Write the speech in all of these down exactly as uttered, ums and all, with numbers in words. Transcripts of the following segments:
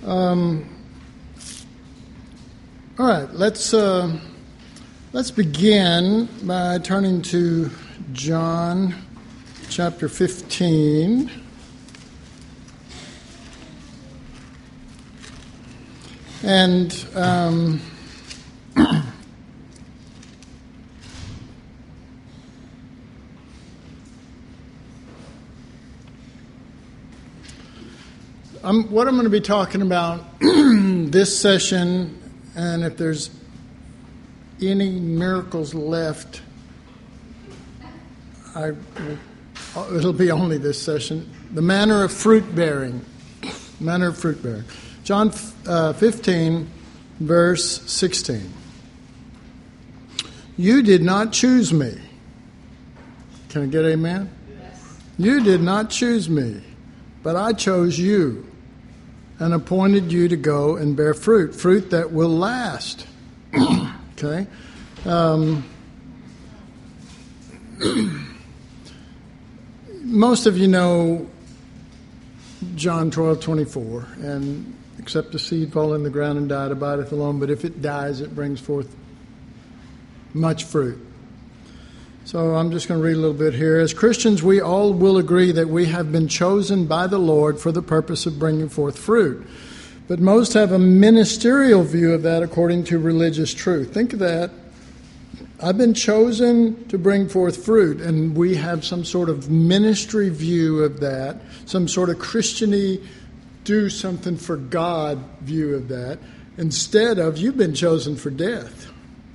Um, all right, let's uh, let's begin by turning to John chapter fifteen. And um, I'm, what I'm going to be talking about this session, and if there's any miracles left, I, it'll be only this session. The manner of fruit bearing. Manner of fruit bearing. John uh, fifteen, verse sixteen. You did not choose me. Can I get amen? Yes. You did not choose me, but I chose you and appointed you to go and bear fruit, fruit that will last. Okay? Um, most of you know John twelve twenty-four, and except the seed fall in the ground and die, it abideth alone, but if it dies, it brings forth much fruit. So I'm just going to read a little bit here. As Christians, we all will agree that we have been chosen by the Lord for the purpose of bringing forth fruit. But most have a ministerial view of that according to religious truth. Think of that. I've been chosen to bring forth fruit, and we have some sort of ministry view of that, some sort of Christian-y, do something for God view of that, instead of you've been chosen for death.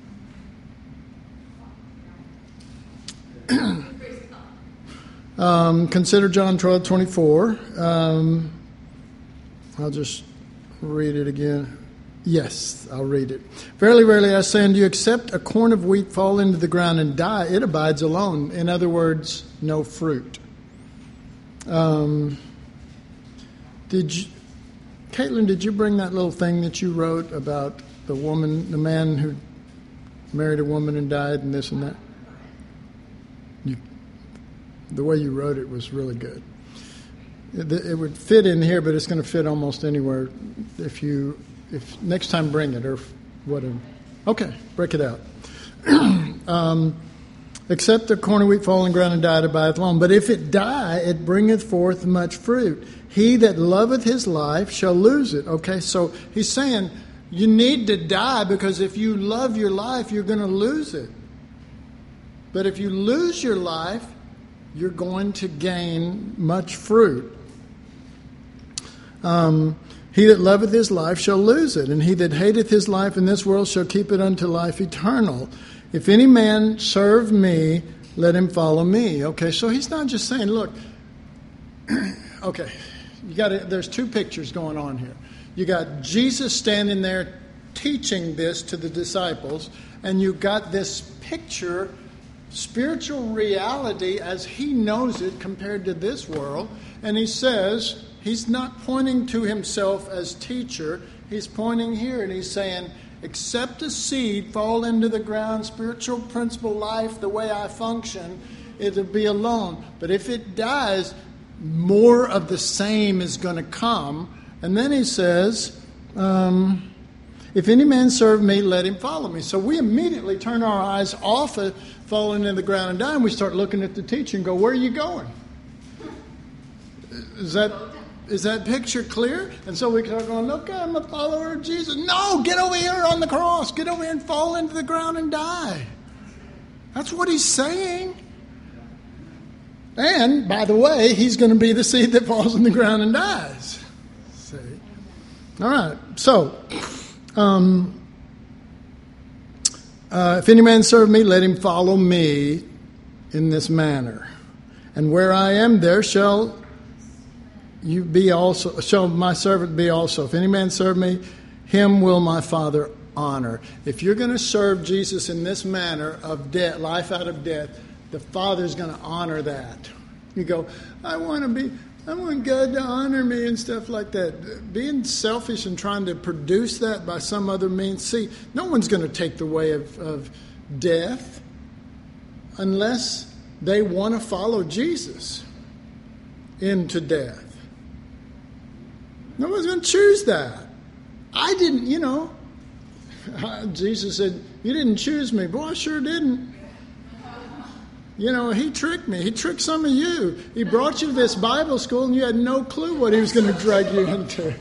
um, consider John twelve twenty-four. Um, I'll just read it again. Yes, I'll read it. Verily, verily, I say unto you, except a corn of wheat fall into the ground and die, it abides alone. In other words, no fruit. Um, did you, Caitlin, did you bring that little thing that you wrote about the woman, the man who married a woman and died and this and that? You, the way you wrote it was really good. It, it would fit in here, but it's going to fit almost anywhere if you... If next time, bring it or whatever. Okay, break it out. um, Except the corn of wheat fall in the ground and die, it abideth alone. But if it die, it bringeth forth much fruit. He that loveth his life shall lose it. Okay, so he's saying you need to die because if you love your life, you're going to lose it. But if you lose your life, you're going to gain much fruit. Um. He that loveth his life shall lose it, and he that hateth his life in this world shall keep it unto life eternal. If any man serve me, let him follow me. Okay, so he's not just saying, look, okay, you got to, there's two pictures going on here. You got Jesus standing there teaching this to the disciples, and you got this picture, spiritual reality as he knows it compared to this world, and he says... He's not pointing to himself as teacher. He's pointing here and he's saying, except a seed fall into the ground, spiritual principle life, the way I function, it'll be alone. But if it dies, more of the same is going to come. And then he says, um, if any man serve me, let him follow me. So we immediately turn our eyes off of falling in the ground and dying. We start looking at the teacher and go, where are you going? Is that... Is that picture clear? And so we start going, look, I'm a follower of Jesus. No, get over here on the cross. Get over here and fall into the ground and die. That's what he's saying. And, by the way, he's going to be the seed that falls in the ground and dies. See? All right. So, um, uh, if any man serve me, let him follow me in this manner. And where I am, there shall... You be also, shall my servant be also. If any man serve me, him will my Father honor. If you're going to serve Jesus in this manner of death, life out of death, the Father's going to honor that. You go, I want to be, I want God to honor me and stuff like that. Being selfish and trying to produce that by some other means. See, no one's going to take the way of, of death unless they want to follow Jesus into death. Nobody's going to choose that. I didn't, you know. Jesus said, you didn't choose me. Boy, I sure didn't. You know, he tricked me. He tricked some of you. He brought you to this Bible school and you had no clue what he was going to drag you into.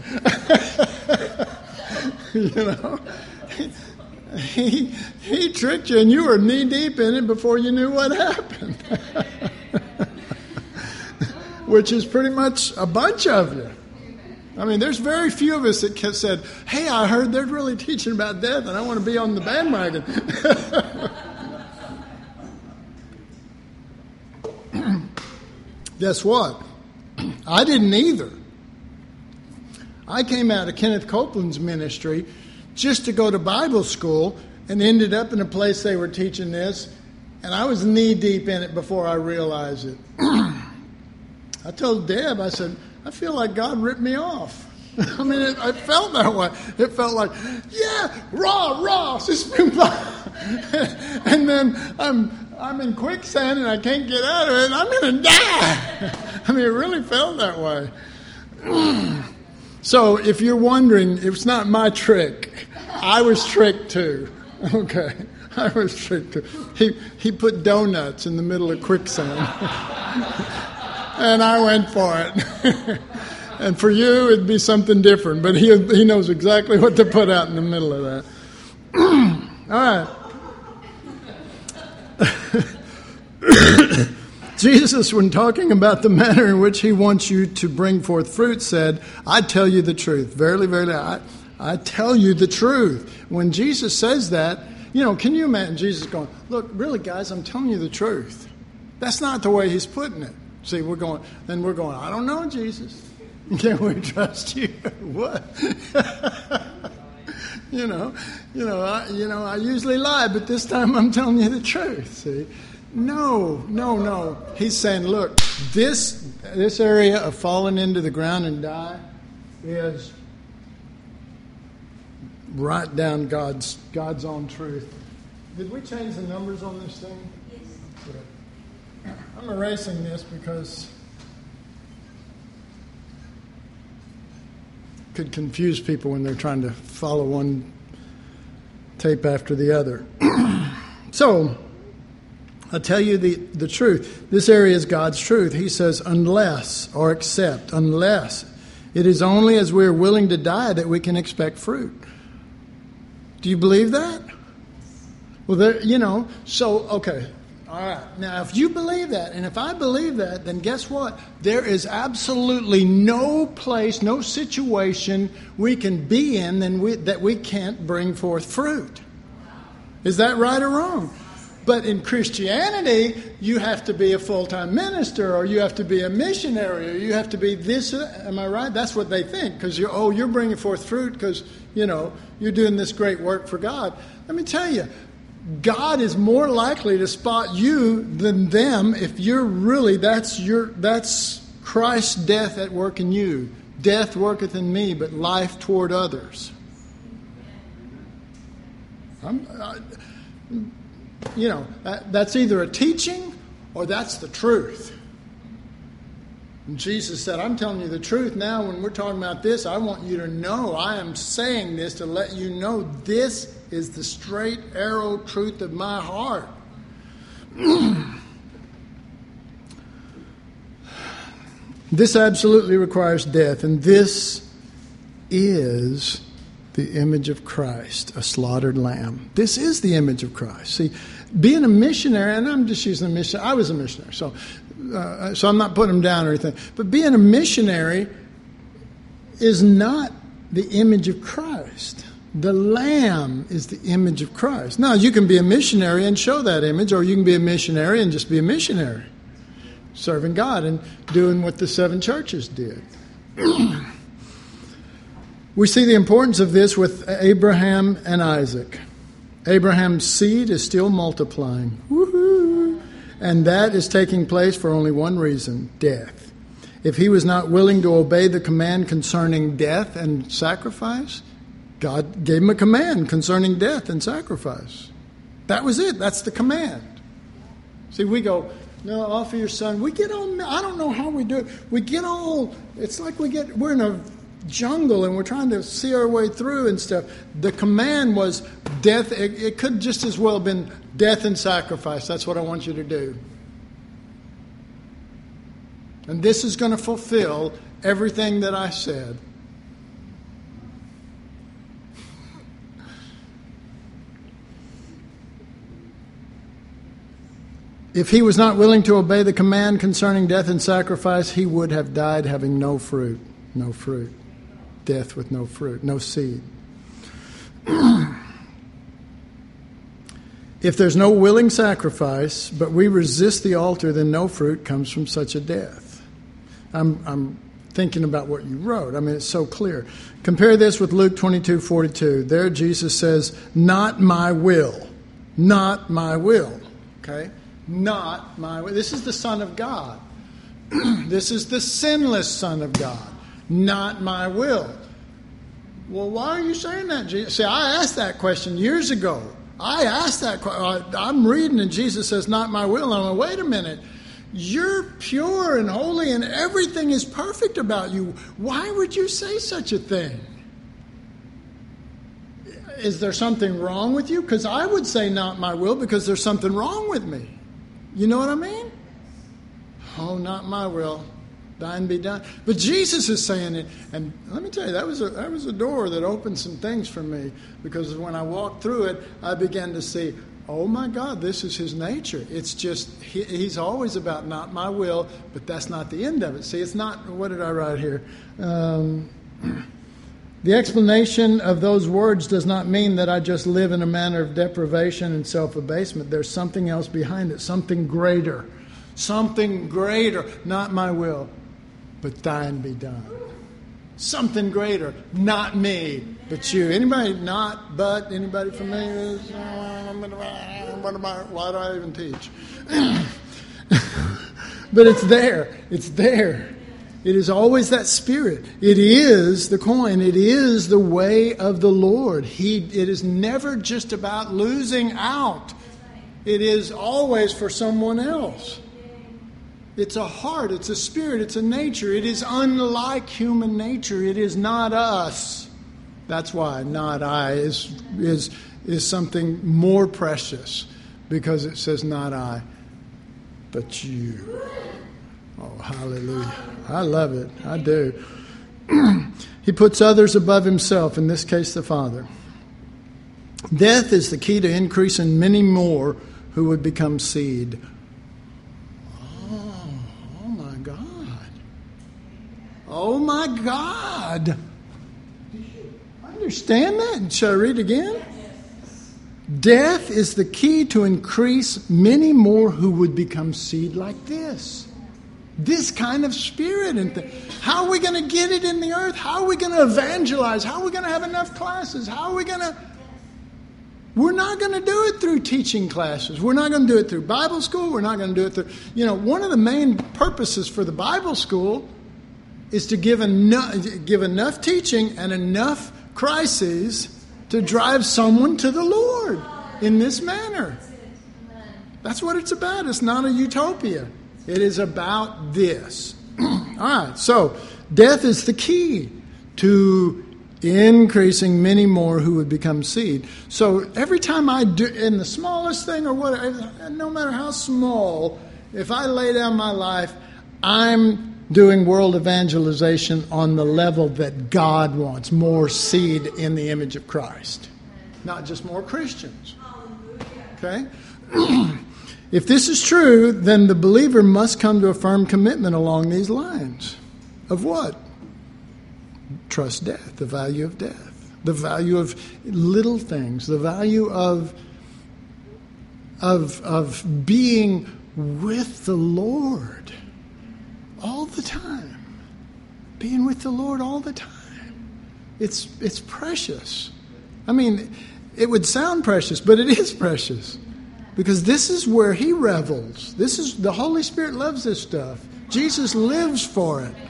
You know, he, he tricked you and you were knee deep in it before you knew what happened. Which is pretty much a bunch of you. I mean, there's very few of us that said, hey, I heard they're really teaching about death and I want to be on the bandwagon. Guess what? I didn't either. I came out of Kenneth Copeland's ministry just to go to Bible school and ended up in a place they were teaching this, and I was knee deep in it before I realized it. I told Deb, I said, I feel like God ripped me off. I mean, it, I felt that way. It felt like, yeah, raw, raw, and then I'm I'm in quicksand and I can't get out of it and I'm going to die. I mean, it really felt that way. So if you're wondering, it's not my trick. I was tricked too. Okay, I was tricked too. He, he put donuts in the middle of quicksand. And I went for it. And for you, it'd be something different. But he, he knows exactly what to put out in the middle of that. All right. Jesus, when talking about the manner in which he wants you to bring forth fruit, said, I tell you the truth. Verily, verily, I, I tell you the truth. When Jesus says that, you know, can you imagine Jesus going, look, really, guys, I'm telling you the truth. That's not the way he's putting it. See, we're going, then we're going, I don't know, Jesus. Can we trust you? What? You know, you know, I, you know, I usually lie, but this time I'm telling you the truth. See, no, no, no. He's saying, look, this this area of falling into the ground and die is right down God's God's own truth. Did we change the numbers on this thing? Yes. Good. I'm erasing this because could confuse people when they're trying to follow one tape after the other. So, I'll tell you the, the truth. This area is God's truth. He says, unless or except, unless. It is only as we're willing to die that we can expect fruit. Do you believe that? Well, there, you know, so, okay. All right. Now, if you believe that, and if I believe that, then guess what? There is absolutely no place, no situation we can be in than we, that we can't bring forth fruit. Is that right or wrong? But in Christianity, you have to be a full-time minister, or you have to be a missionary, or you have to be this. Am I right? That's what they think, because you're, oh, you're bringing forth fruit because, you know, you're doing this great work for God. Let me tell you, God is more likely to spot you than them if you're really, that's your, that's Christ's death at work in you. Death worketh in me, but life toward others. I'm, I, you know, that, that's either a teaching or that's the truth. And Jesus said, I'm telling you the truth now. When we're talking about this, I want you to know, I am saying this to let you know this is the straight arrow truth of my heart. This absolutely requires death, and this is the image of Christ, a slaughtered lamb. This is the image of Christ. See, being a missionary, and I'm just using a missionary, I was a missionary, so uh, so I'm not putting them down or anything, but being a missionary is not the image of Christ. The lamb is the image of Christ. Now, you can be a missionary and show that image, or you can be a missionary and just be a missionary, serving God and doing what the seven churches did. We see the importance of this with Abraham and Isaac. Abraham's seed is still multiplying. Woohoo! And that is taking place for only one reason, death. If he was not willing to obey the command concerning death and sacrifice, God gave him a command concerning death and sacrifice. That was it. That's the command. See, we go, no, offer your son. We get all, I don't know how we do it. We get all, it's like we get, we're in a jungle and we're trying to see our way through and stuff. The command was death. It, it could just as well have been death and sacrifice. That's what I want you to do. And this is going to fulfill everything that I said. If he was not willing to obey the command concerning death and sacrifice, he would have died having no fruit. No fruit. Death with no fruit, no seed. If there's no willing sacrifice, but we resist the altar, then no fruit comes from such a death. I'm, I'm thinking about what you wrote. I mean, it's so clear. Compare this with Luke twenty-two forty-two. There Jesus says, not my will. Not my will. Okay? Not my will. This is the Son of God. This is the sinless Son of God. Not my will. Well, why are you saying that, Jesus? See, I asked that question years ago. I asked that question. I'm reading and Jesus says, not my will. And I'm like, wait a minute. You're pure and holy and everything is perfect about you. Why would you say such a thing? Is there something wrong with you? Because I would say not my will because there's something wrong with me. You know what I mean? Oh, not my will. Thine be done. But Jesus is saying it, and let me tell you, that was a that was a door that opened some things for me, because when I walked through it, I began to see, oh my God, this is his nature. It's just, he, he's always about not my will, but that's not the end of it. See, it's not, what did I write here? Um, the explanation of those words does not mean that I just live in a manner of deprivation and self-abasement. There's something else behind it, something greater. Something greater, not my will, but thine be done. Something greater, not me, but you. Anybody not, but, anybody familiar? Why do I even teach? But it's there. It's there. It is always that spirit. It is the coin. It is the way of the Lord. He. It is never just about losing out. It is always for someone else. It's a heart, it's a spirit, it's a nature. It is unlike human nature. It is not us. That's why not I is is is something more precious, because it says not I, but you. Oh, hallelujah. I love it. I do. He puts others above himself, in this case the Father. Death is the key to increasing many more who would become seed. Oh my God. Understand that? Shall I read again? Death is the key to increase many more who would become seed like this. This kind of spirit. And th- how are we going to get it in the earth? How are we going to evangelize? How are we going to have enough classes? How are we going to... We're not going to do it through teaching classes. We're not going to do it through Bible school. We're not going to do it through... You know, one of the main purposes for the Bible school is to give enough, give enough teaching and enough crises to drive someone to the Lord in this manner. That's what it's about. It's not a utopia. It is about this. All right, so death is the key to increasing many more who would become seed. So every time I do, in the smallest thing or whatever, no matter how small, if I lay down my life, I'm doing world evangelization on the level that God wants, more seed in the image of Christ, not just more Christians. Okay? If this is true, then the believer must come to a firm commitment along these lines. Of what? Trust death, the value of death, the value of little things, the value of, of, of being with the Lord. All the time. Being with the Lord all the time. It's it's precious. I mean, it would sound precious, but it is precious. Because this is where he revels. This is the Holy Spirit loves this stuff. Jesus lives for it.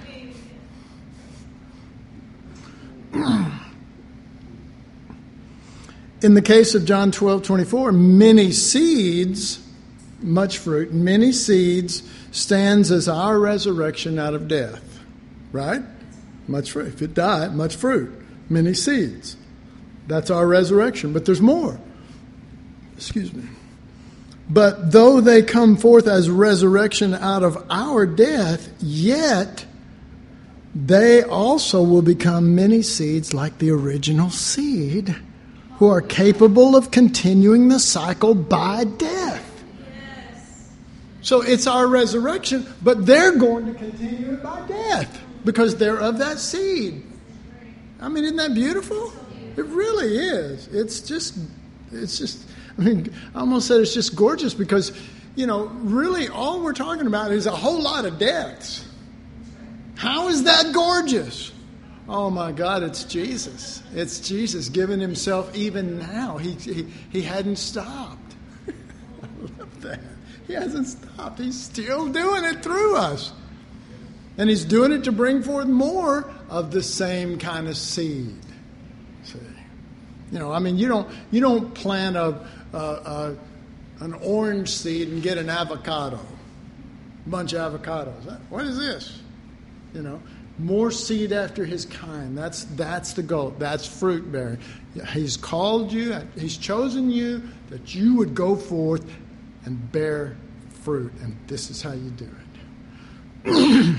In the case of John twelve twenty-four, many seeds, much fruit, many seeds stands as our resurrection out of death. Right? much fruit. If it died, much fruit, many seeds. That's our resurrection. But there's more. Excuse me. But though they come forth as resurrection out of our death, yet they also will become many seeds like the original seed, who are capable of continuing the cycle by death. Yes. So it's our resurrection, but they're going to continue it by death because they're of that seed. I mean, isn't that beautiful? It really is. It's just, it's just, I mean, I almost said it's just gorgeous because, you know, really all we're talking about is a whole lot of deaths. How is that gorgeous? Oh my God, it's Jesus. It's Jesus giving himself even now. He he, he hadn't stopped. I love that. He hasn't stopped. He's still doing it through us. And he's doing it to bring forth more of the same kind of seed. See? You know, I mean, you don't you don't plant a, a, a an orange seed and get an avocado. A bunch of avocados. What is this? You know, more seed after his kind. That's that's the goal. That's fruit bearing. He's called you. He's chosen you that you would go forth and bear fruit. And this is how you do it.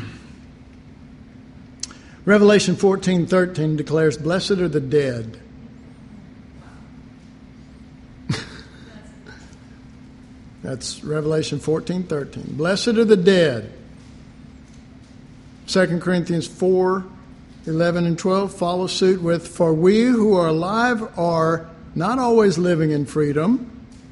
Revelation fourteen thirteen declares, "Blessed are the dead." That's Revelation fourteen thirteen. Blessed are the dead. Second Corinthians four eleven and twelve follow suit with, "For we who are alive are not always living in freedom."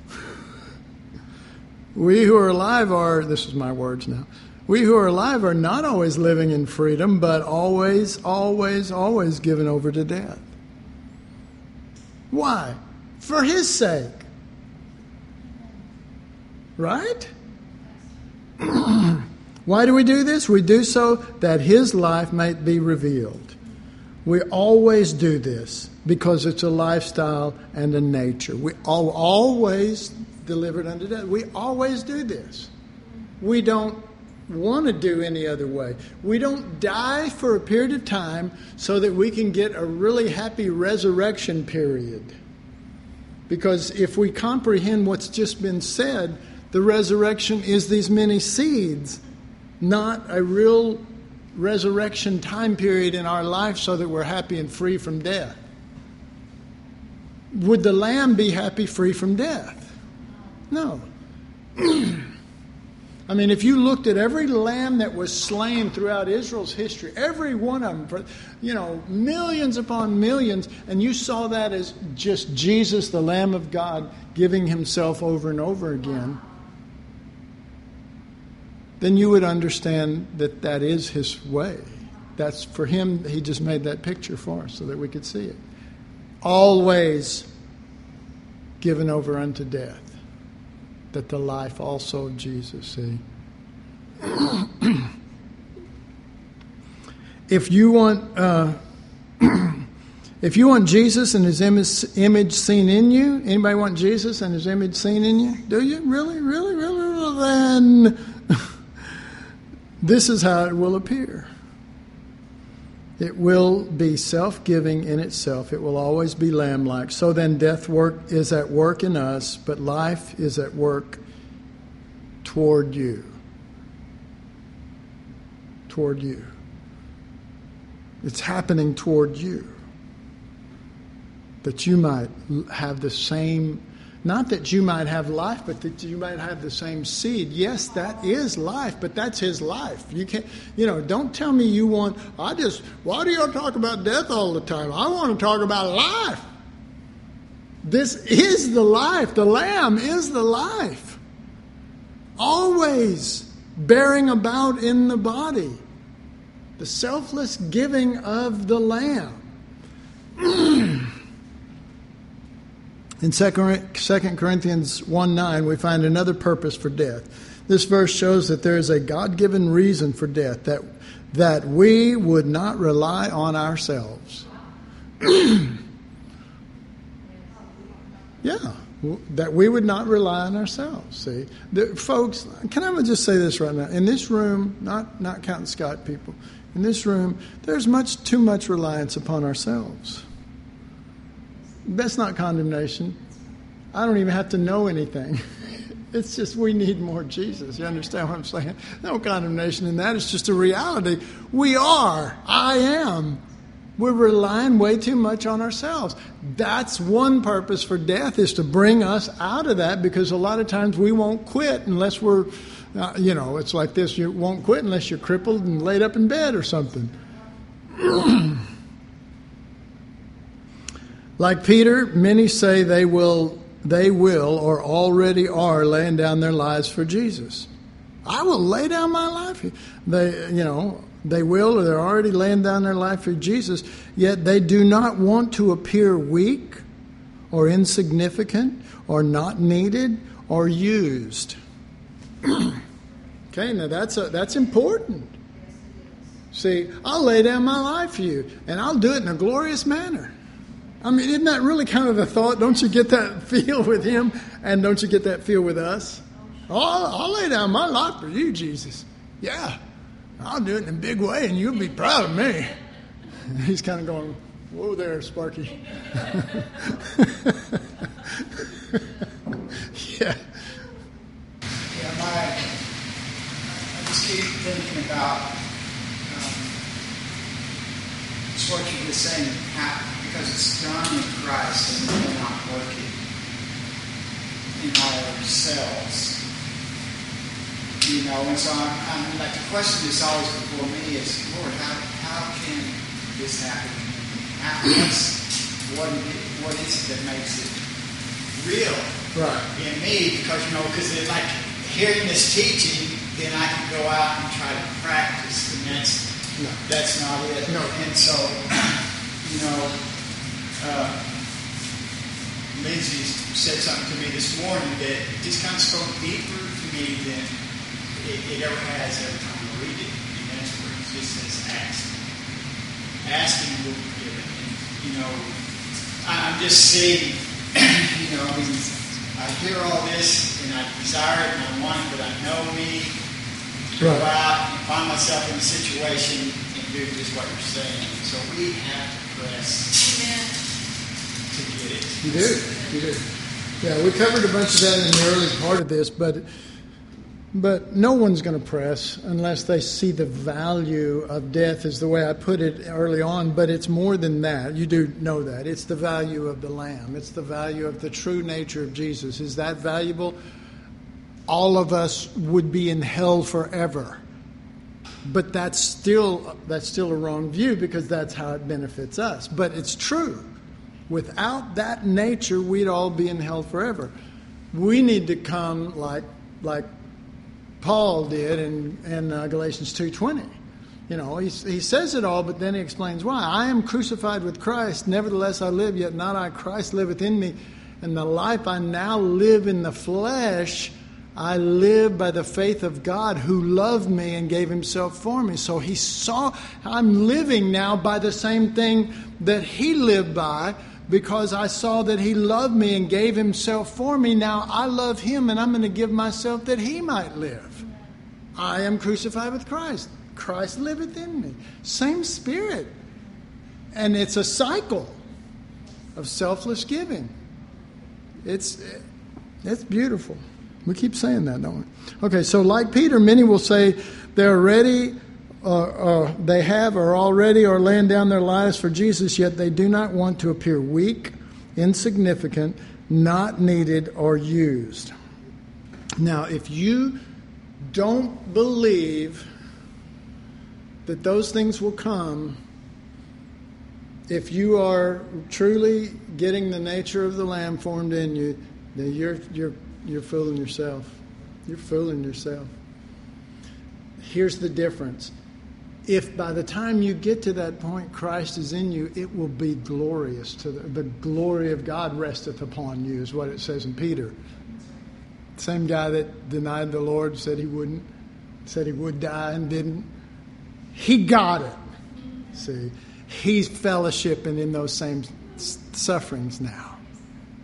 We who are alive are, this is my words now, we who are alive are not always living in freedom, but always, always, always given over to death. Why? For his sake. Right? Why do we do this? We do so that his life might be revealed. We always do this because it's a lifestyle and a nature. We all, always delivered unto death. We always do this. We don't want to do any other way. We don't die for a period of time so that we can get a really happy resurrection period. Because if we comprehend what's just been said, the resurrection is these many seeds, not a real resurrection time period in our life so that we're happy and free from death. Would the lamb be happy free from death? No. I mean, if you looked at every lamb that was slain throughout Israel's history, every one of them, for, you know, millions upon millions, and you saw that as just Jesus, the Lamb of God, giving himself over and over again, then you would understand that that is his way. That's for him, he just made that picture for us so that we could see it. Always given over unto death, that the life also of Jesus, see. If you want uh, if you want Jesus and his image, image seen in you, anybody want Jesus and his image seen in you? Do you? Really? Really? Really? Well, then this is how it will appear. It will be self-giving in itself. It will always be lamb-like. So then death work is at work in us, but life is at work toward you. Toward you. It's happening toward you. That you might have the same, not that you might have life, but that you might have the same seed. Yes, that is life, but that's his life. You can't, you know, don't tell me you want, I just, why do y'all talk about death all the time? I want to talk about life. This is the life. The Lamb is the life. Always bearing about in the body. The selfless giving of the Lamb. In Second Corinthians one nine, we find another purpose for death. This verse shows that there is a God-given reason for death, that, that we would not rely on ourselves. Yeah, That we would not rely on ourselves. See, the, folks, can I just say this right now? In this room, not not counting Scott people, in this room, there's much too much reliance upon ourselves. That's not condemnation. I don't even have to know anything. It's just we need more Jesus. You understand what I'm saying? No condemnation in that. It's just a reality. We are. I am. We're relying way too much on ourselves. That's one purpose for death, is to bring us out of that, because a lot of times we won't quit unless we're, uh, you know, it's like this. You won't quit unless you're crippled and laid up in bed or something. Like Peter, many say they will, they will or already are laying down their lives for Jesus. I will lay down my life. They, you know, they will, or they're already laying down their life for Jesus, yet they do not want to appear weak or insignificant or not needed or used. Okay, now that's a, that's important. See, I'll lay down my life for you, and I'll do it in a glorious manner. I mean, isn't that really kind of the thought? Don't you get that feel with him, and don't you get that feel with us? Oh, I'll, I'll lay down my life for you, Jesus. Yeah, I'll do it in a big way, and you'll be proud of me. He's kind of going, whoa there, Sparky. Yeah. Yeah, my, I just keep thinking about um, it's what you were saying, how, because it's done in Christ and we're not working in ourselves. You know, and so I'm, I'm like, the question that's always before me is, Lord, how how can this happen? How, what's, what, what is it that makes it real right. in me? Because, you know, because like hearing this teaching, then I can go out and try to practice, and that's no. that's not it. No. And so, you know, uh, Lindsay said something to me this morning that just kind of spoke deeper to me than it, it ever has every time I read it. And that's where it just says ask. Asking will be given. And, you know, I'm just seeing, you know, I, mean, I hear all this and I desire it and I want it, but I know me. Go right. out and find myself in a situation and do just what you're saying. So we have to press. Amen. To get it. You do. You do. Yeah, we covered a bunch of that in the early part of this, but but no one's going to press unless they see the value of death, is the way I put it early on. But it's more than that. You do know that. It's the value of the Lamb. It's the value of the true nature of Jesus. Is that valuable? All of us would be in hell forever. But that's still that's still a wrong view, because that's how it benefits us. But it's true. Without that nature, we'd all be in hell forever. We need to come like like Paul did in, in uh, Galatians two twenty. You know, he, he says it all, but then he explains why. I am crucified with Christ, nevertheless I live, yet not I, Christ liveth in me. And the life I now live in the flesh, I live by the faith of God who loved me and gave himself for me. So he saw, I'm living now by the same thing that he lived by, because I saw that he loved me and gave himself for me. Now I love him, and I'm going to give myself that he might live. I am crucified with Christ. Christ liveth in me. Same spirit. And it's a cycle of selfless giving. It's, it's beautiful. We keep saying that, don't we? Okay, so like Peter, many will say they're ready, uh, uh, they have or already are laying down their lives for Jesus, yet they do not want to appear weak, insignificant, not needed, or used. Now, if you don't believe that those things will come, if you are truly getting the nature of the Lamb formed in you, then you're you're You're fooling yourself. You're fooling yourself. Here's the difference. If by the time you get to that point Christ is in you, it will be glorious. To the, the glory of God resteth upon you, is what it says in Peter. Same guy that denied the Lord, said he wouldn't, said he would die and didn't. He got it. See, he's fellowshipping in those same sufferings now.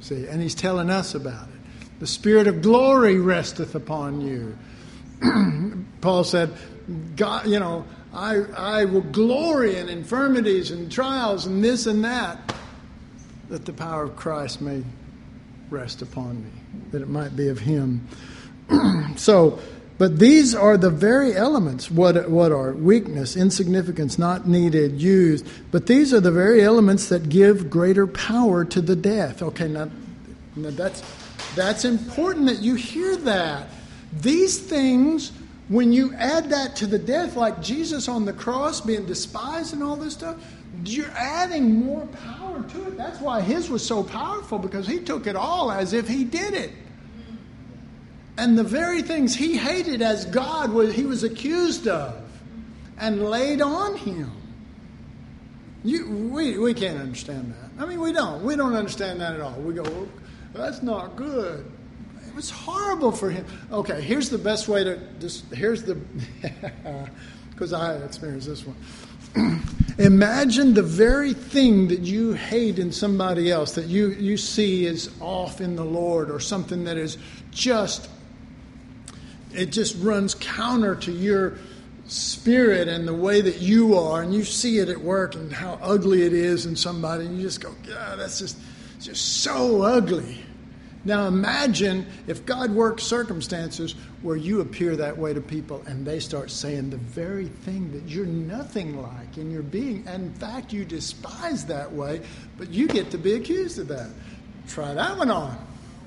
See, and he's telling us about it. The Spirit of glory resteth upon you. Paul said, God, you know, I, I will glory in infirmities and trials and this and that, that the power of Christ may rest upon me, that it might be of him. So, but these are the very elements. What, what are weakness, insignificance, not needed, used. But these are the very elements that give greater power to the death. Okay, now, now that's, that's important that you hear that. These things, when you add that to the death, like Jesus on the cross being despised and all this stuff, you're adding more power to it. That's why his was so powerful, because he took it all as if he did it. And the very things he hated as God, was, he was accused of and laid on him. You, we, we can't understand that. I mean, we don't. We don't understand that at all. We go, well, that's not good. It was horrible for him. Okay, here's the best way to just, here's the, because I experienced this one. Imagine the very thing that you hate in somebody else, that you, you see as off in the Lord, or something that is just, it just runs counter to your spirit and the way that you are, and you see it at work and how ugly it is in somebody, and you just go, God, that's just, just so ugly. Now imagine if God works circumstances where you appear that way to people and they start saying the very thing that you're nothing like in your being. And in fact, you despise that way, but you get to be accused of that. Try that one on.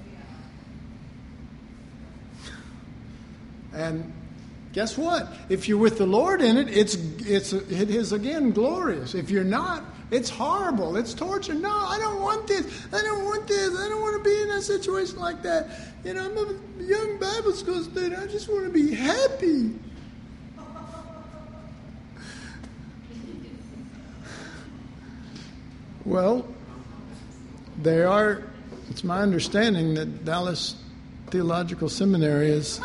And guess what? If you're with the Lord in it, it's it's it is again glorious. If you're not, it's horrible. It's torture. No, I don't want this. I don't want this. I don't want to be in a situation like that. You know, I'm a young Bible school student. I just want to be happy. Well, they are. It's my understanding that Dallas Theological Seminary is.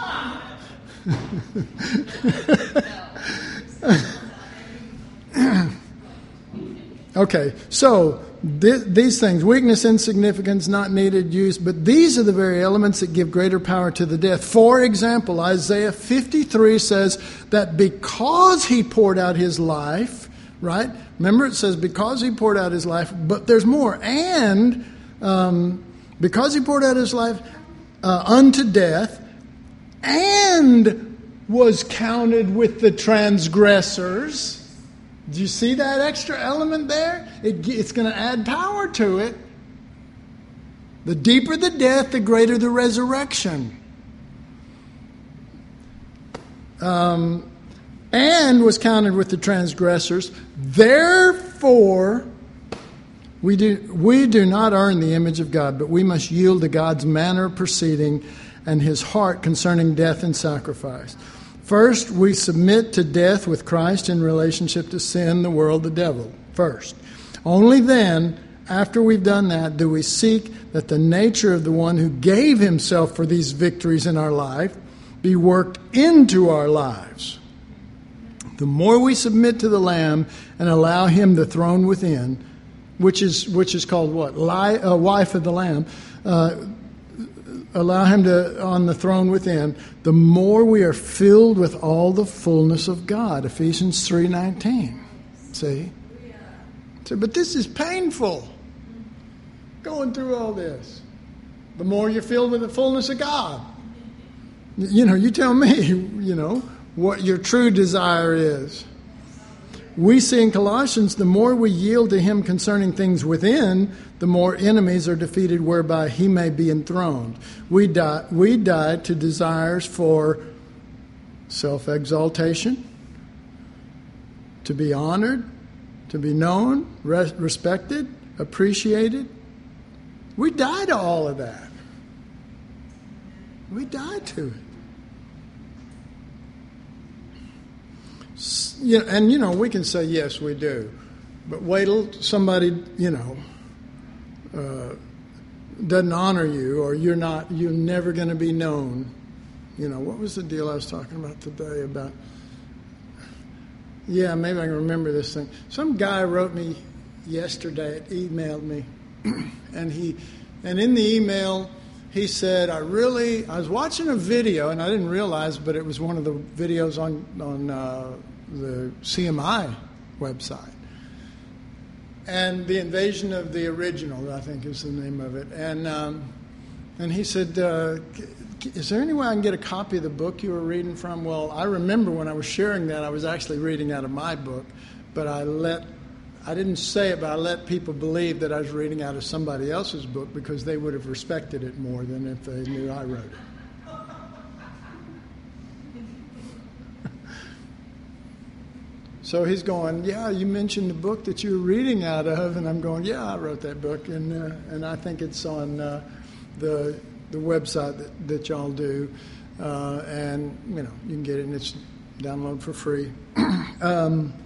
Okay, so th- these things, weakness, insignificance, not needed, use, but these are the very elements that give greater power to the death. For example, Isaiah fifty-three says that because he poured out his life, right? Remember, it says because he poured out his life, but there's more. And um, because he poured out his life uh, unto death, and was counted with the transgressors. Do you see that extra element there? It, it's going to add power to it. The deeper the death, the greater the resurrection. Um, and was counted with the transgressors. Therefore, we do, we do not earn the image of God, but we must yield to God's manner of proceeding and his heart concerning death and sacrifice. First, we submit to death with Christ in relationship to sin, the world, the devil. First. Only then, after we've done that, do we seek that the nature of the one who gave himself for these victories in our life be worked into our lives. The more we submit to the Lamb and allow him the throne within, which is which is called what? Li- uh, wife of the Lamb, uh, allow him to on the throne within, the more we are filled with all the fullness of God. Ephesians three nineteen. See? So, but this is painful. Going through all this. The more you're filled with the fullness of God. You know, you tell me, you know, what your true desire is. We see in Colossians, the more we yield to him concerning things within, the more enemies are defeated whereby he may be enthroned. We die, we die to desires for self-exaltation, to be honored, to be known, res- respected, appreciated. We die to all of that. We die to it. Yeah, and, you know, we can say, yes, we do. But wait till somebody, you know, uh, doesn't honor you, or you're not, you're never going to be known. You know, what was the deal I was talking about today about, yeah, maybe I can remember this thing. Some guy wrote me yesterday, emailed me, and he And in the email, he said, I really, I was watching a video, and I didn't realize, but it was one of the videos on, on uh, the C M I website. And The Invasion of the Original, I think is the name of it. And um, and he said, uh, is there any way I can get a copy of the book you were reading from? Well, I remember when I was sharing that, I was actually reading out of my book, but I let, I didn't say it, but I let people believe that I was reading out of somebody else's book because they would have respected it more than if they knew I wrote it. So he's going, yeah, you mentioned the book that you were reading out of, and I'm going, yeah, I wrote that book, and uh, and I think it's on uh, the the website that, that y'all do, uh, and you know you can get it, and it's download for free. um,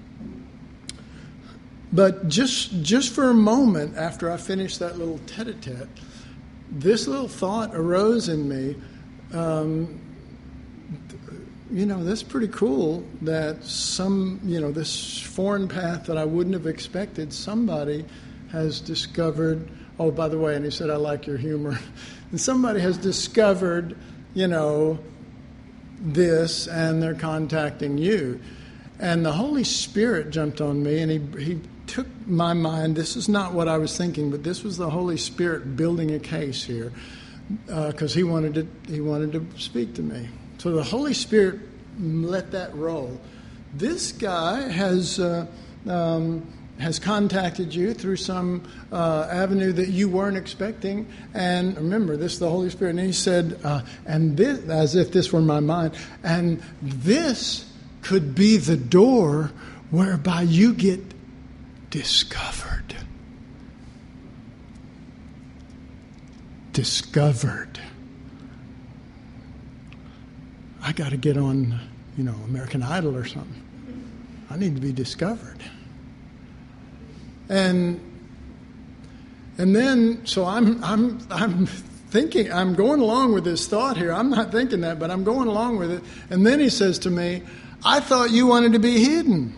but just just for a moment after I finished that little tete-a-tete, this little thought arose in me. Um, You know, that's pretty cool that some, you know, this foreign path that I wouldn't have expected, somebody has discovered, oh, by the way, and he said, I like your humor. And somebody has discovered, you know, this, and they're contacting you. And the Holy Spirit jumped on me, and he he took my mind. This is not what I was thinking, but this was the Holy Spirit building a case here, because uh, he wanted to he wanted to speak to me. So the Holy Spirit let that roll. This guy has uh, um, has contacted you through some uh, avenue that you weren't expecting. And remember, this is the Holy Spirit. And he said, uh, and this, as if this were my mind, and this could be the door whereby you get discovered. Discovered. I got to get on, you know, American Idol or something. I need to be discovered. And and then, so I'm I'm I'm thinking, I'm going along with this thought here. I'm not thinking that, but I'm going along with it. And then he says to me, I thought you wanted to be hidden.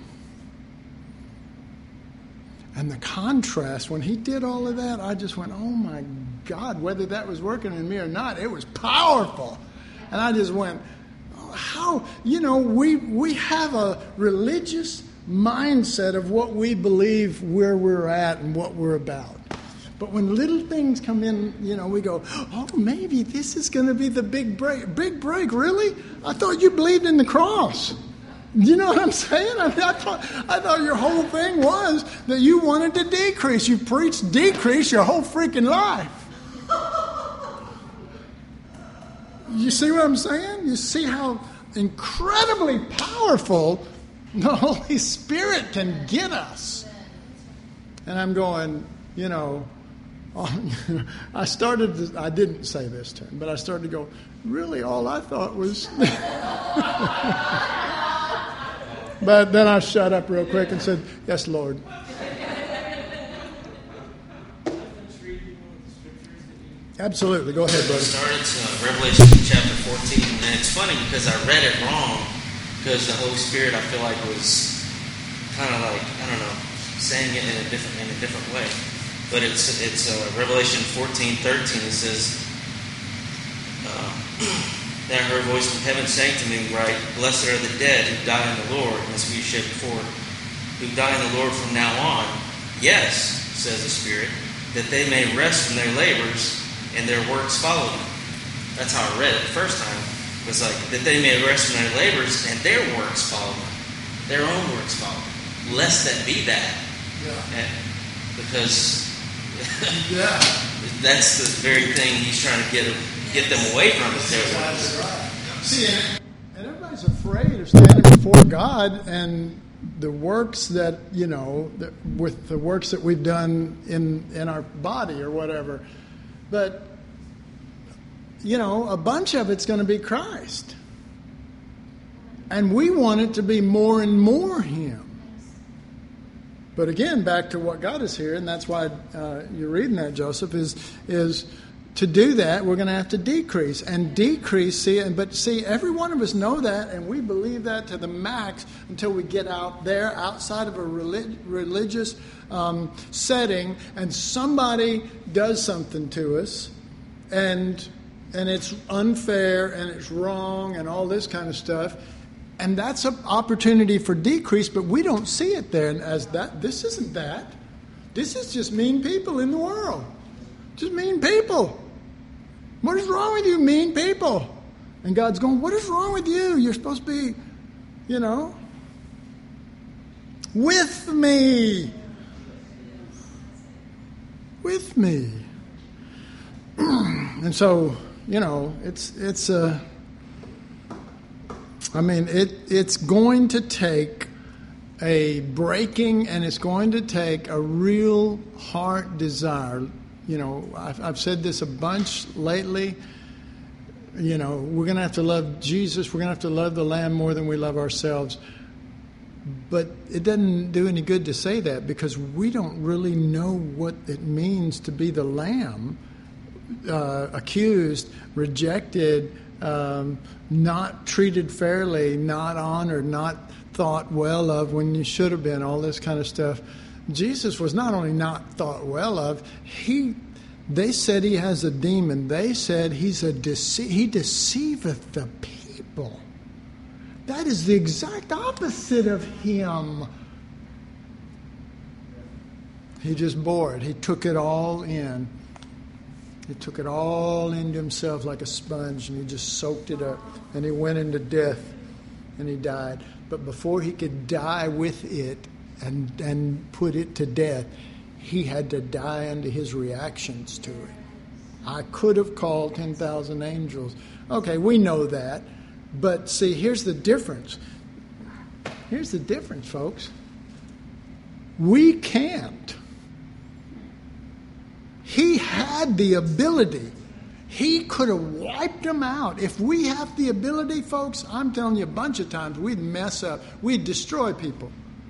And the contrast, when he did all of that, I just went, oh my God, whether that was working in me or not, it was powerful. And I just went, how, you know, we we have a religious mindset of what we believe, where we're at, and what we're about. But when little things come in, you know, we go, oh, maybe this is going to be the big break. Big break, really? I thought you believed in the cross. You know what I'm saying? I, mean, I thought I thought your whole thing was that you wanted to decrease. You preached decrease your whole freaking life. You see what I'm saying? You see how incredibly powerful the Holy Spirit can get us. And I'm going, you know, I started, to, I didn't say this to him, but I started to go, really all I thought was... But then I shut up real quick and said, yes, Lord. Absolutely. Go ahead, brother. It's uh, Revelation chapter fourteen, and it's funny because I read it wrong because the Holy Spirit, I feel like, was kind of like, I don't know, saying it in a different in a different way. But it's it's uh, Revelation fourteen thirteen. It says, uh, then I heard a voice from heaven saying to me, right, blessed are the dead who die in the Lord, as we said before, who die in the Lord from now on. Yes, says the Spirit, that they may rest from their labors and their works follow them. That's how I read it the first time. It was like, that they may rest from their labors and their works follow them. Their own works follow them. Lest that be that. Yeah. And because yeah. That's the very thing he's trying to get get them away from. Is their works. Right. See, and everybody's afraid of standing before God and the works that, you know, that, with the works that we've done in, in our body or whatever. But, you know, a bunch of it's going to be Christ. And we want it to be more and more Him. But again, back to what got us here, and that's why uh, you're reading that, Joseph, is, is to do that, we're going to have to decrease and decrease. See, but see, every one of us know that, and we believe that to the max until we get out there, outside of a relig- religious um, setting, and somebody does something to us, and and it's unfair and it's wrong and all this kind of stuff, and that's an opportunity for decrease. But we don't see it there as that. This isn't that. This is just mean people in the world. Just mean people. What is wrong with you, mean people? And God's going, what is wrong with you? You're supposed to be, you know, with me. With me. And so, you know, it's, it's a, I mean, it it's going to take a breaking, and it's going to take a real heart desire. You know, I've, I've said this a bunch lately. You know, we're going to have to love Jesus. We're going to have to love the Lamb more than we love ourselves. But it doesn't do any good to say that, because we don't really know what it means to be the Lamb, uh, accused, rejected, um, not treated fairly, not honored, not thought well of when you should have been, all this kind of stuff. Jesus was not only not thought well of, he, they said he has a demon. They said he's a dece- he deceiveth the people. That is the exact opposite of him. He just bore it. He took it all in. He took it all into himself like a sponge, and he just soaked it up. And he went into death, and he died. But before he could die with it, and and put it to death, he had to die under his reactions to it. I could have called ten thousand angels. Okay, we know that. But see, here's the difference. Here's the difference, folks. We can't. He had the ability. He could have wiped them out. If we have the ability, folks, I'm telling you a bunch of times, we'd mess up. We'd destroy people.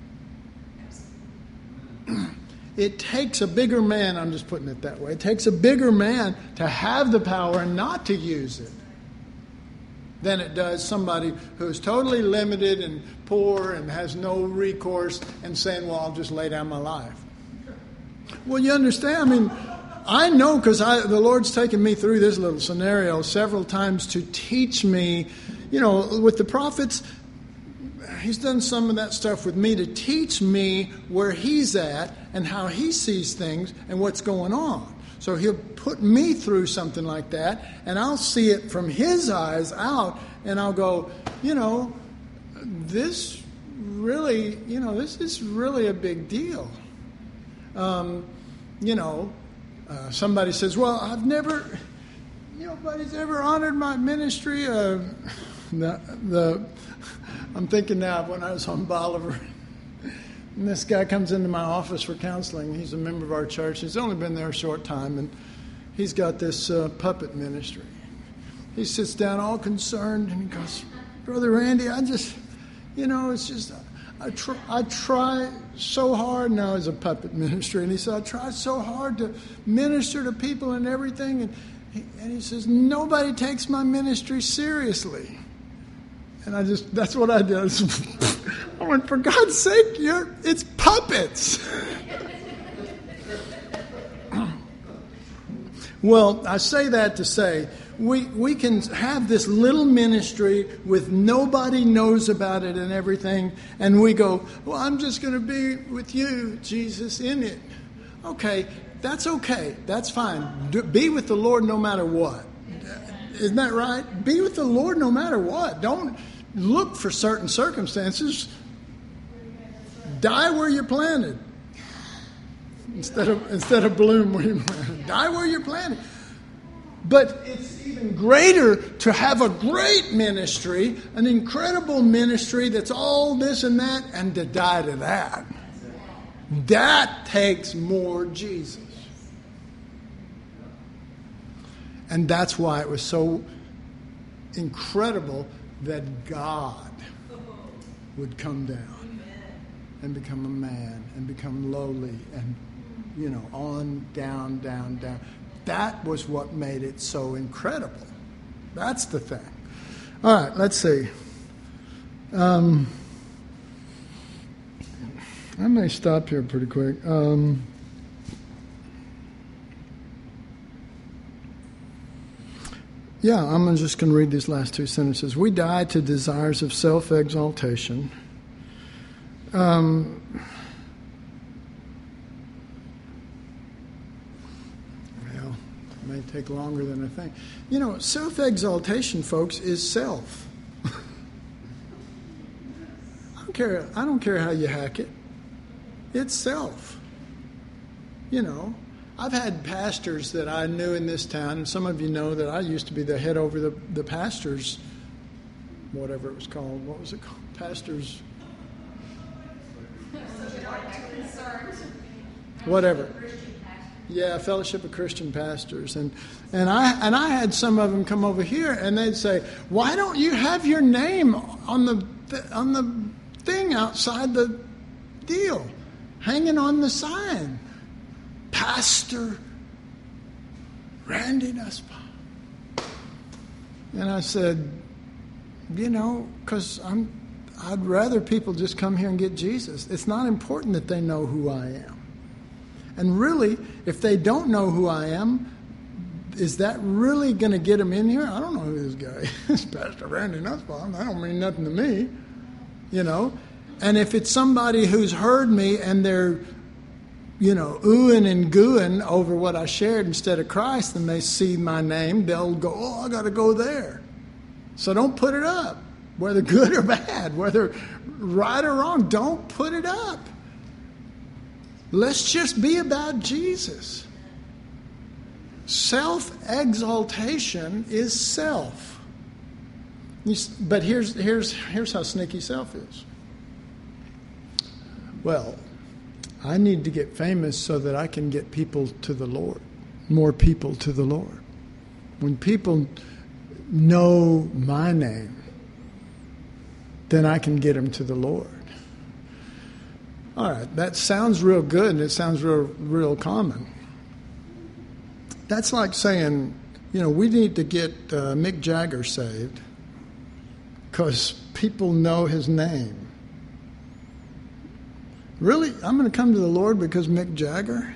It takes a bigger man, I'm just putting it that way, it takes a bigger man to have the power and not to use it than it does somebody who's totally limited and poor and has no recourse and saying, well, I'll just lay down my life. Well, you understand, I mean, I know, because the Lord's taken me through this little scenario several times to teach me, you know, with the prophets, He's done some of that stuff with me to teach me where He's at and how He sees things and what's going on. So He'll put me through something like that, and I'll see it from His eyes out, and I'll go, you know, this really, you know, this is really a big deal. Um, you know, uh, somebody says, well, I've never, nobody's ever honored my ministry. Uh, the, the I'm thinking now of when I was on Bolivar, and this guy comes into my office for counseling. He's a member of our church. He's only been there a short time, and he's got this uh, puppet ministry. He sits down all concerned, and he goes, Brother Randy, I just, you know, it's just, I, tr- I try so hard. Now it's a puppet ministry, and he said, I try so hard to minister to people and everything, and he, and he says, nobody takes my ministry seriously. And I just, that's what I did. I went, for God's sake, you're, it's puppets. Well, I say that to say, we, we can have this little ministry with nobody knows about it and everything, and we go, well, I'm just going to be with you, Jesus, in it. Okay, that's okay. That's fine. Do, be with the Lord no matter what. Isn't that right? Be with the Lord no matter what. Don't look for certain circumstances. Die where you're planted. Instead of instead of bloom where you're planted. Die where you're planted. But it's even greater to have a great ministry, an incredible ministry that's all this and that, and to die to that. That takes more Jesus. And that's why it was so incredible that God would come down and become a man and become lowly and, you know, on, down, down, down. that was what made it so incredible. That's the thing. All right, let's see. Um, I may stop here pretty quick. Um, yeah, I'm just going to read these last two sentences. We die to desires of self-exaltation. Um, well, it may take longer than I think. You know, self-exaltation, folks, is self. I don't care. I don't care how you hack it. It's self. You know, I've had pastors that I knew in this town, and some of you know that I used to be the head over the, the pastors, whatever it was called. What was it called? Pastors. Whatever. Yeah, Fellowship of Christian Pastors. And and I and I had some of them come over here and they'd say, "Why don't you have your name on the on the thing outside the deal, hanging on the sign? Pastor Randy Nussbaum." And I said, "You know, because I'm I'd rather people just come here and get Jesus. It's not important that they know who I am. And really, if they don't know who I am, is that really going to get them in here? I don't know who this guy is. Pastor Randy Nussbaum. That don't mean nothing to me, you know. And if it's somebody who's heard me and they're, you know, oohing and gooing over what I shared instead of Christ, and they see my name, they'll go, oh, I got to go there. So don't put it up. Whether good or bad, whether right or wrong, don't put it up. Let's just be about Jesus. Self-exaltation is self. But here's, here's, here's how sneaky self is. Well, I need to get famous so that I can get people to the Lord, more people to the Lord. When people know my name, then I can get them to the Lord. All right, that sounds real good, and it sounds real, real common. That's like saying, you know, we need to get uh, Mick Jagger saved because people know his name. Really? I'm going to come to the Lord because Mick Jagger?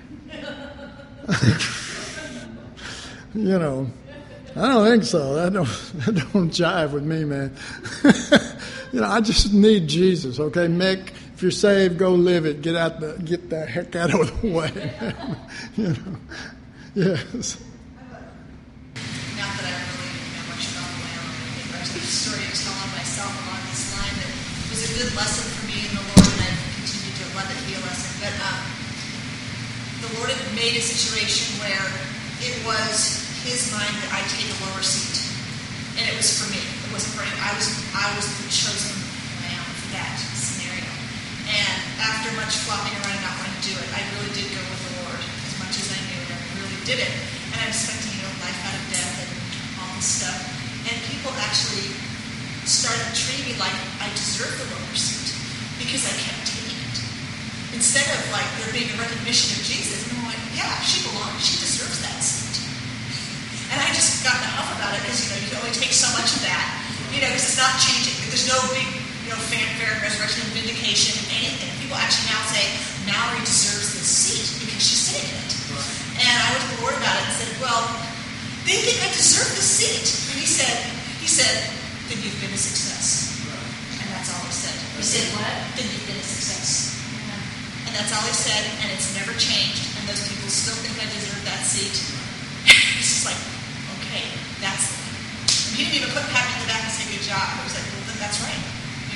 You know, I don't think so. That don't, that don't jive with me, man. You know, I just need Jesus, okay? Mick, if you're saved, go live it. Get out the get the heck out of the way. You know, yes. Not that I really know much about my own there's a story I'm telling myself along this line that was a good lesson for me in the Lord, and I've continued to let it be a lesson. But um, the Lord had made a situation where it was His mind that I take a lower seat, and it was for me. It wasn't for him. I was I was the chosen lamb for that scenario. And after much flopping around and not wanting to do it, I really did go with the Lord as much as I knew, and I really did it. And I was expecting, you know, life out of death and all this stuff. And people actually started treating me like I deserved the lower seat because I kept taking it. Instead of like there being a recognition of Jesus, and I'm like, yeah, she belongs, she deserves that seat. And I just got in a huff about it because, you know, you can only take so much of that, you know, because it's not changing. There's no big, you know, fanfare, resurrection, vindication, anything. People actually now say, Mallory deserves this seat because she's sitting in it. Right. And I went to the Lord about it and said, well, they think I deserve this seat. And he said, he said, then you've been a success. Right. And that's all he said. He said, what? Then you've been a success. Yeah. And that's all he said, and it's never changed. And those people still think I deserve that seat. It's just like, okay, that's the one. And he didn't even put pat me on the back and say good job. I was like, well, then that's right.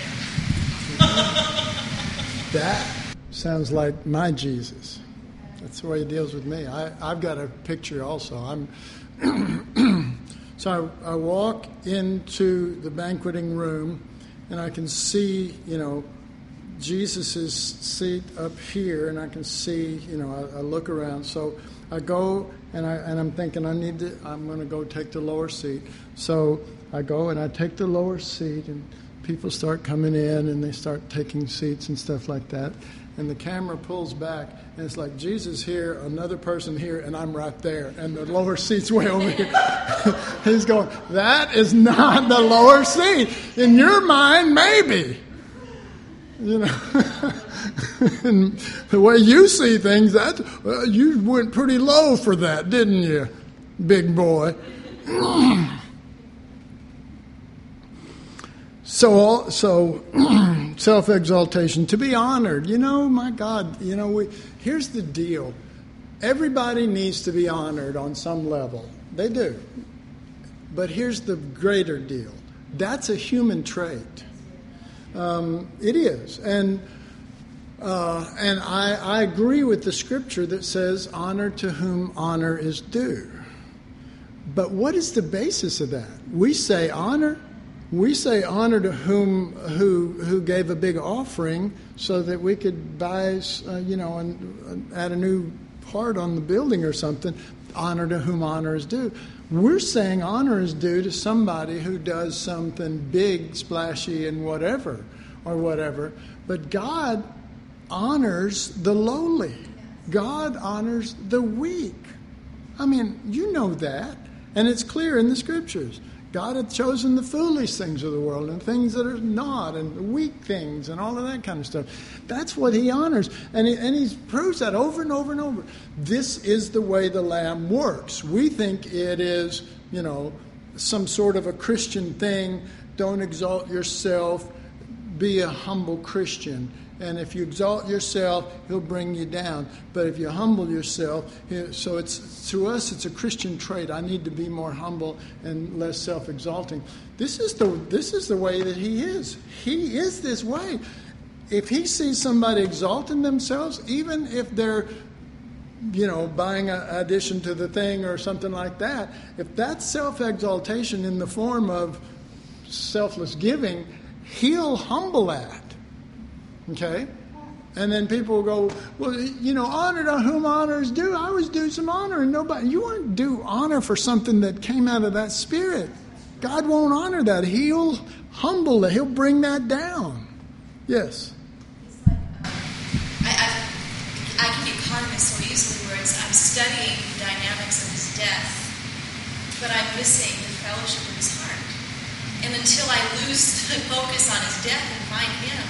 Yeah. That sounds like my Jesus. That's the way he deals with me. I, I've got a picture also. I'm so I, I walk into the banqueting room, and I can see, you know, Jesus' seat up here, and I can see, you know, I, I look around. So I go, and I and I'm thinking I need to. I'm going to go take the lower seat. So I go and I take the lower seat, and people start coming in, and they start taking seats and stuff like that. and the camera pulls back, and it's like Jesus here, another person here, and I'm right there, and the lower seat's way over here. He's going, that is not the lower seat. In your mind, maybe. You know, and the way you see things, that well, you went pretty low for that, didn't you, big boy? So, so self-exaltation, to be honored. You know, my God, you know, we, here's the deal. Everybody needs to be honored on some level. They do. But here's the greater deal. That's a human trait. Um, it is. And uh, and I, I agree with the scripture that says, honor to whom honor is due. But what is the basis of that? We say honor. We say honor to whom who who gave a big offering so that we could buy, uh, you know, and uh, add a new part on the building or something. Honor to whom honor is due. We're saying honor is due to somebody who does something big, splashy, and whatever, or whatever. But God honors the lowly. God honors the weak. I mean, you know that. And it's clear in the scriptures. God had chosen the foolish things of the world and things that are not and weak things and all of that kind of stuff. That's what he honors. And he, and he proves that over and over and over. This is the way the Lamb works. We think it is, you know, some sort of a Christian thing. Don't exalt yourself. Be a humble Christian. And if you exalt yourself, he'll bring you down. But if you humble yourself, so it's to us, it's a Christian trait. I need to be more humble and less self-exalting. This is the this is the way that he is. He is this way. If he sees somebody exalting themselves, even if they're, you know, buying an addition to the thing or something like that, if that's self-exaltation in the form of selfless giving, he'll humble that. Okay? And then people will go, well, you know, honor to whom honor is due. I always do some honor, and nobody. You won't do honor for something that came out of that spirit. God won't honor that. He'll humble that. He'll bring that down. Yes? It's like, um, I, I, I can get caught in this so easily where it's, I'm studying the dynamics of his death, but I'm missing the fellowship of his heart. And until I lose the focus on his death and find him,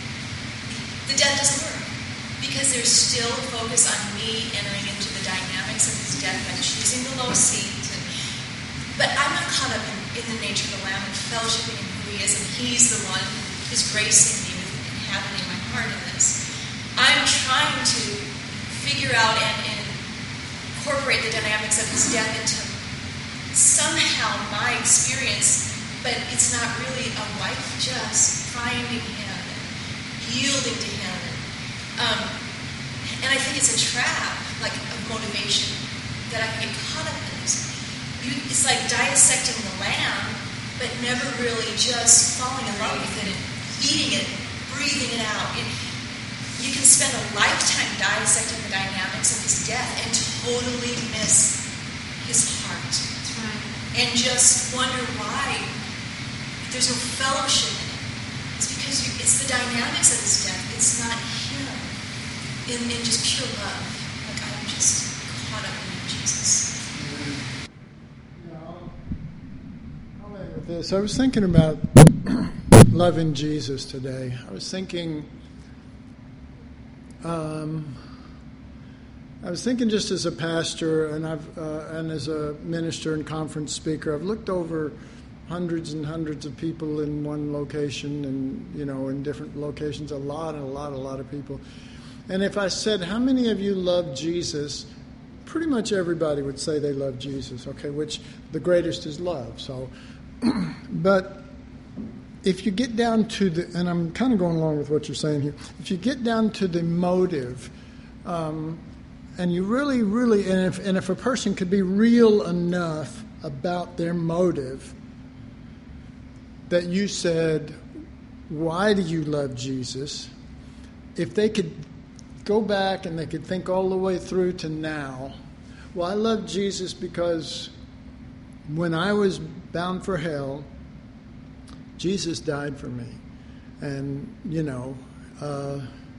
the death doesn't work, because there's still a focus on me entering into the dynamics of his death by choosing the low seat. And, but I'm not caught up in, in the nature of the Lamb and fellowshipping in who he is, and he's the one who's gracing me with inhabiting my heart in this. I'm trying to figure out and, and incorporate the dynamics of his death into somehow my experience, but it's not really a wife just finding him, yielding to him. Um, and I think it's a trap, like, of motivation that I can get caught up in. You, it's like dissecting the lamb, but never really just falling in love with it and eating it, breathing it out. It, you can spend a lifetime dissecting the dynamics of his death and totally miss his heart. That's right. And just wonder why there's no fellowship in it. It's because you, it's the dynamics of his death. It's not him in, in just pure love. Like, I'm just caught up in Jesus. Yeah, I'll, I'll end with this. I was thinking about loving Jesus today. I was thinking, um, I was thinking just as a pastor and I've uh, and as a minister and conference speaker, I've looked over hundreds and hundreds of people in one location and, you know, in different locations, a lot and a lot, a lot of people. And if I said, how many of you love Jesus? Pretty much everybody would say they love Jesus, okay, which the greatest is love. So, but if you get down to the, and I'm kind of going along with what you're saying here, if you get down to the motive, um, and you really, really, and if, and if a person could be real enough about their motive, that you said, why do you love Jesus? If they could go back and they could think all the way through to now, well, I love Jesus because when I was bound for hell, Jesus died for me. And, you know, uh,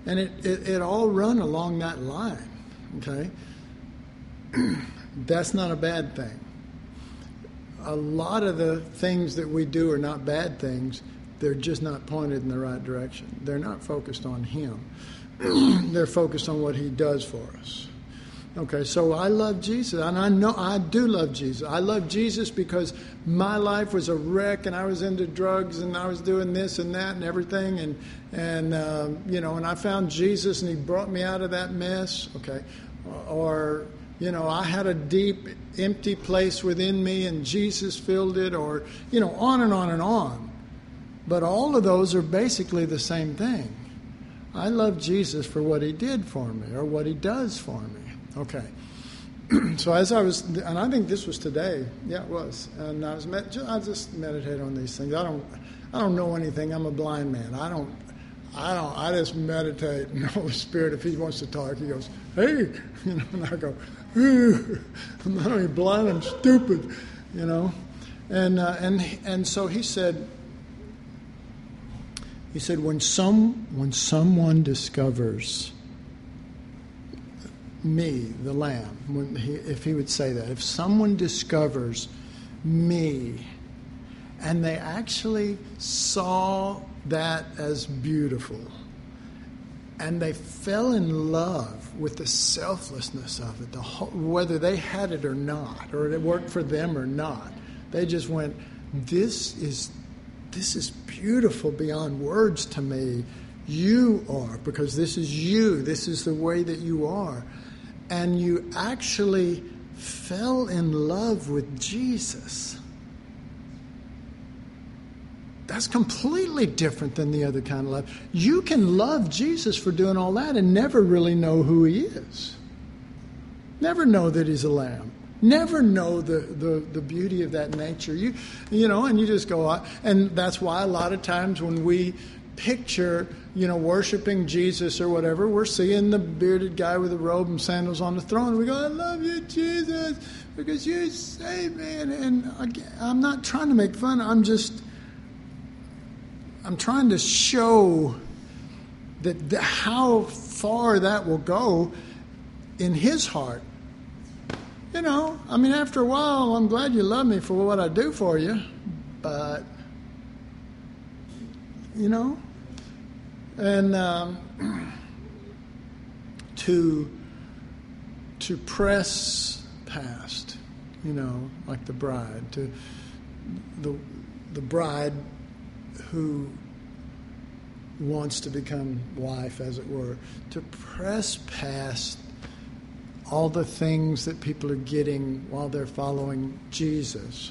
And it, it, it all run along that line, okay? That's not a bad thing. A lot of the things that we do are not bad things. They're just not pointed in the right direction. They're not focused on Him. They're focused on what He does for us. Okay, so I love Jesus, and I know I do love Jesus. I love Jesus because my life was a wreck, and I was into drugs, and I was doing this and that and everything, and and um, you know, and I found Jesus, and He brought me out of that mess. Okay, or you know, I had a deep, empty place within me, and Jesus filled it, or you know, on and on and on. But all of those are basically the same thing. I love Jesus for what He did for me, or what He does for me. Okay, so as I was, and I think this was today. Yeah, it was. And I was, med- I just meditate on these things. I don't, I don't know anything. I'm a blind man. I don't, I don't. I just meditate. And the Holy Spirit, if He wants to talk, He goes, "Hey," you know, and I go, "Ooh, I'm not only blind, I'm stupid," you know, and uh, and and so He said, He said, when some when someone discovers me, the Lamb, when he, if he would say that, if someone discovers me, and they actually saw that as beautiful, and they fell in love with the selflessness of it, the whole, whether they had it or not, or it worked for them or not, they just went, this is this is beautiful beyond words to me. You are, because this is you. This is the way that you are. And you actually fell in love with Jesus. That's completely different than the other kind of love. You can love Jesus for doing all that and never really know who He is. Never know that He's a lamb. Never know the, the, the beauty of that nature. You you know, and you just go, and that's why a lot of times when we picture, you know, worshiping Jesus or whatever, we're seeing the bearded guy with the robe and sandals on the throne. And we go, I love you, Jesus, because you saved me. And, and I'm not trying to make fun. I'm just, I'm trying to show that the, how far that will go in His heart. You know, I mean, after a while, I'm glad you love me for what I do for you, but, you know, and um, to to press past, you know, like the bride, to the the bride who wants to become wife, as it were, to press past all the things that people are getting while they're following Jesus.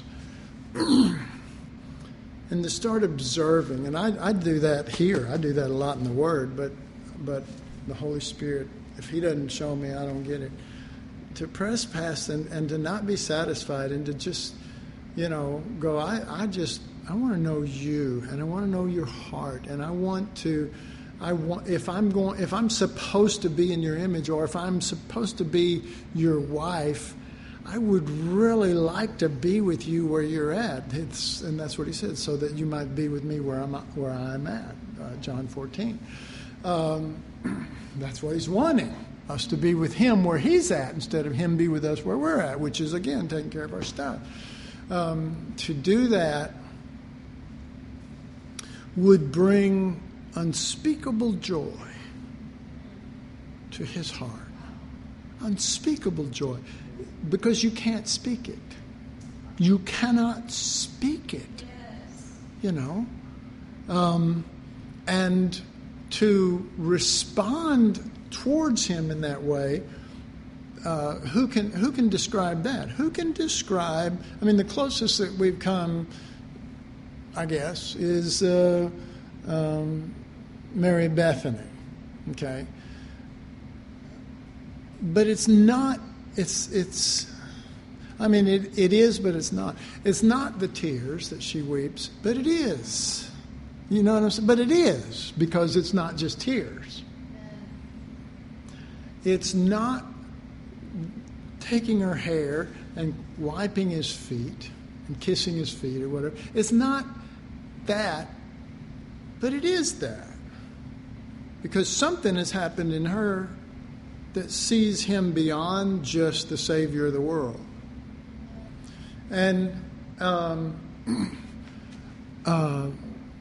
And to start observing, and I, I do that here. I do that a lot in the Word, but but the Holy Spirit, if He doesn't show me, I don't get it. To press past and, and to not be satisfied and to just, you know, go, I, I just, I want to know You, and I want to know Your heart, and I want to, I want, if I'm going, if I'm supposed to be in Your image, or if I'm supposed to be Your wife, I would really like to be with You where You're at. It's, and that's what He said, so that You might be with me where I'm where I'm at. Uh, John fourteen. Um, that's what He's wanting, us to be with Him where He's at, instead of Him be with us where we're at, which is again taking care of our stuff. Um, to do that would bring unspeakable joy to His heart. Unspeakable joy. Because you can't speak it. You cannot speak it. You know? Um, and to respond towards Him in that way, uh, who can who can describe that? Who can describe, I mean, the closest that we've come, I guess, is uh, um, Mary Bethany. Okay? But it's not, it's, it's, I mean, it, it is, but it's not. It's not the tears that she weeps, but it is. You know what I'm saying? But it is, because it's not just tears. It's not taking her hair and wiping His feet and kissing His feet or whatever. It's not that, but it is that. because something has happened in her that sees him beyond just the Savior of the world. And um, uh,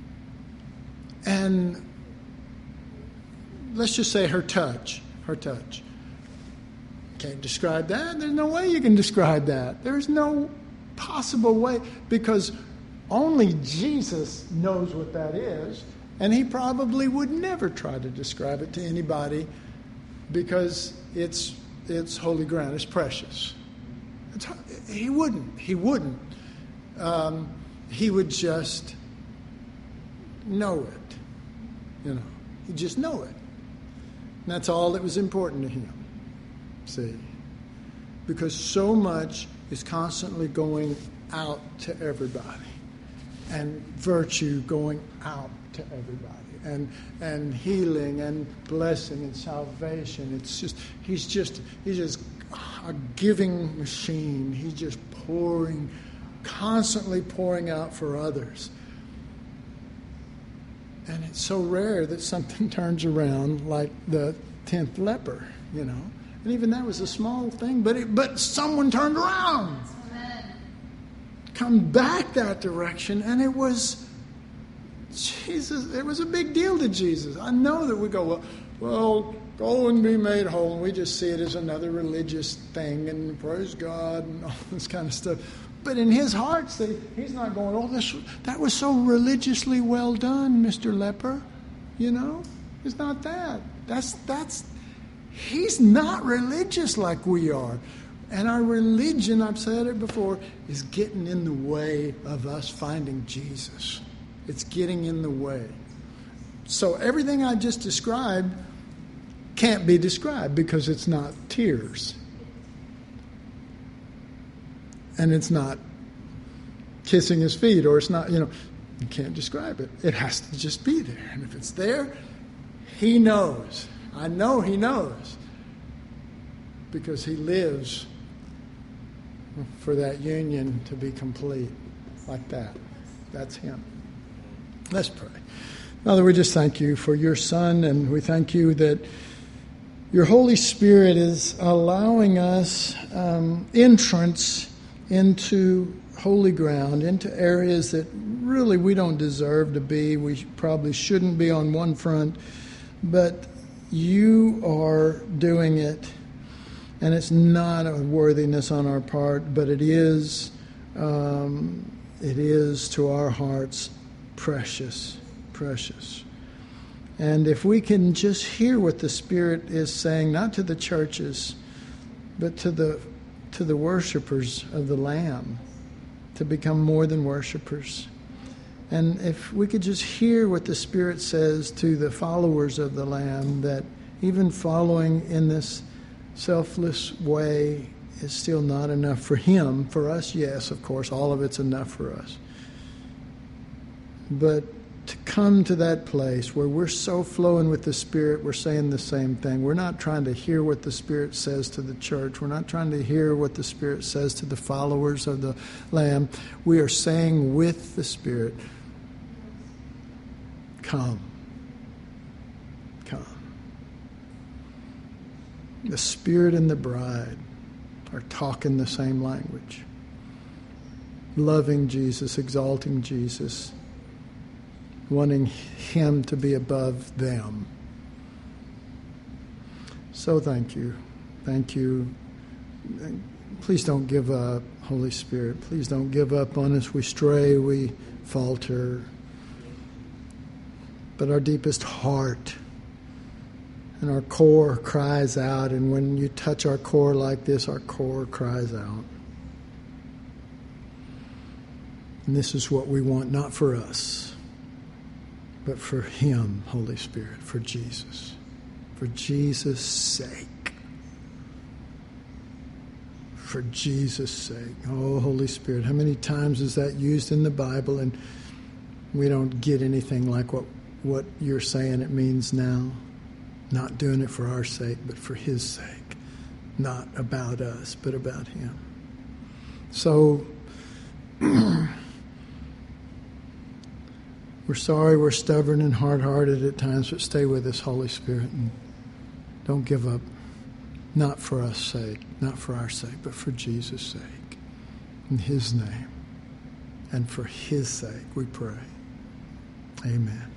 and let's just say her touch, her touch. Can't describe that. There's no way you can describe that. There's no possible way, because only Jesus knows what that is, and he probably would never try to describe it to anybody, because it's it's holy ground. It's precious. It's, he wouldn't. He wouldn't. Um, he would just know it. You know, he'd just know it. And that's all that was important to him. See, because so much is constantly going out to everybody, and virtue going out to everybody, and and healing and blessing and salvation. It's just he's just he's just a giving machine. He's just pouring, constantly pouring out for others. And it's so rare that something turns around like the tenth leper, you know. And even that was a small thing, but it, but someone turned around. Amen. Come back that direction, and it was Jesus. It was a big deal to Jesus. I know that we go, well, well, go and be made whole. And we just see it as another religious thing, and praise God and all this kind of stuff. But in his heart, see, he's not going, oh, this that was so religiously well done, Mister Leper. You know, it's not that. That's that's. He's not religious like we are. And our religion, I've said it before, is getting in the way of us finding Jesus. It's getting in the way. So everything I just described can't be described because it's not tears. And it's not kissing his feet, or it's not, you know, you can't describe it. It has to just be there. And if it's there, he knows. I know he knows, because he lives for that union to be complete like that. That's him. Let's pray. Father, we just thank you for your Son, and we thank you that your Holy Spirit is allowing us um, entrance into holy ground, into areas that really we don't deserve to be. We probably shouldn't be on one front, but you are doing it, and it's not a worthiness on our part, but it is, um, it is to our hearts precious, precious. And if we can just hear what the Spirit is saying, not to the churches, but to the to the worshipers of the Lamb, to become more than worshipers. And if we could just hear what the Spirit says to the followers of the Lamb, that even following in this selfless way is still not enough for him. For us, yes, of course, all of it's enough for us. But to come to that place where we're so flowing with the Spirit, we're saying the same thing. We're not trying to hear what the Spirit says to the church. We're not trying to hear what the Spirit says to the followers of the Lamb. We are saying with the Spirit, come. Come. The Spirit and the bride are talking the same language. Loving Jesus, exalting Jesus, wanting him to be above them. So thank you. Thank you. Please don't give up, Holy Spirit. Please don't give up on us. We stray, we falter. But our deepest heart and our core cries out. And when you touch our core like this, our core cries out. And this is what we want, not for us, but for him, Holy Spirit, for Jesus. For Jesus' sake. For Jesus' sake. Oh, Holy Spirit, how many times is that used in the Bible, and we don't get anything like what, what you're saying it means now? Not doing it for our sake, but for his sake. Not about us, but about him. So, We're sorry we're stubborn and hard-hearted at times, but stay with us, Holy Spirit, and don't give up. Not for us sake, not for our sake, but for Jesus' sake. In His name. And for His sake, we pray. Amen.